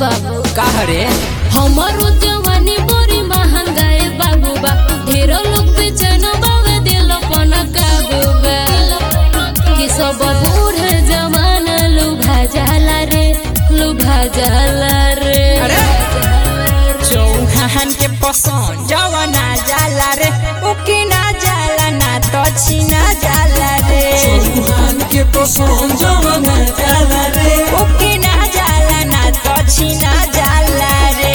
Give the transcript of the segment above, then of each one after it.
बाबू कहरे हमारो जवानी बड़ी महंगाई बाबू बा ढेर लोग बेचैन बावे दिल पन काबू बा कि सब बूढ़ जवान लुभा जाला रे चौहान के पसंद जवना जाला रे उकी ना जाला ना तो छीना जाला रे चौहान के पसंद जवना जाला रे उकी ना जाला ना तो छीना जाला रे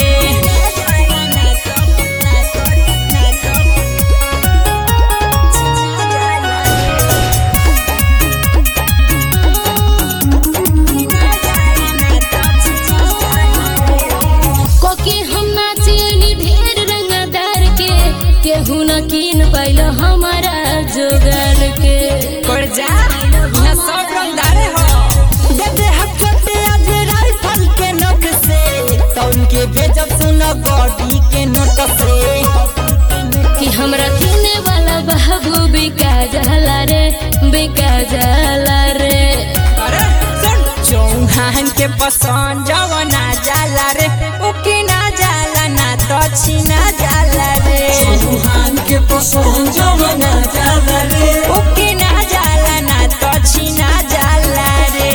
केहू न कीन पाइल हमारा जोगार के कर जा ना सब रंगदार हो दे दे हफ्ते आज राइफल के नोक से तो उनके बेजब सुना बॉडी के नोट से कि हमरा किने वाला बाबू बिका जाला रे अरे सुन चौहान के पसंद जवना जाला रे उकी ना जाला ना तो छीना जाला रे चौहान के पसंद जवना जाला रे उकी ना जाला ना तो छीना जाला रे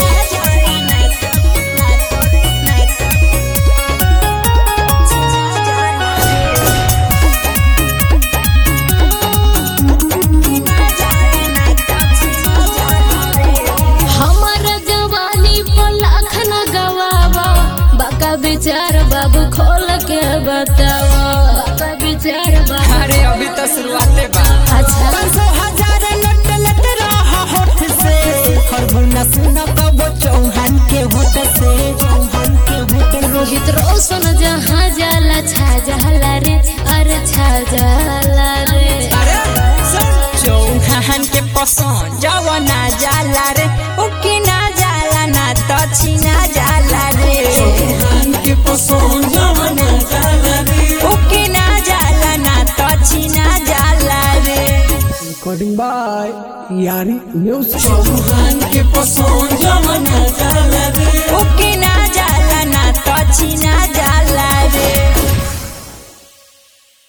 हमारा जवानी पर लाख न गवावा बाका विचार बाबू खोल के बतावा बाका विचार बाबू अरे अभी तो शुरुआते बा अच्छा 500,000 लट रहा होठ से खरबुना सुना तो चौहान के होठ से रोहित रोशन जहाँ जाला छा जाला रे अरे छा जाला रे अरे सुन चौहान के पसंद जवना जाला रे उकी ना जाला ना तो छीना जाला रे चौहान के पसंद जवना जाला रे उकी ना जाला ना तो छीना जाला रे recording by Yaari music. Chauhan के पसंद जवना जाला रे उकी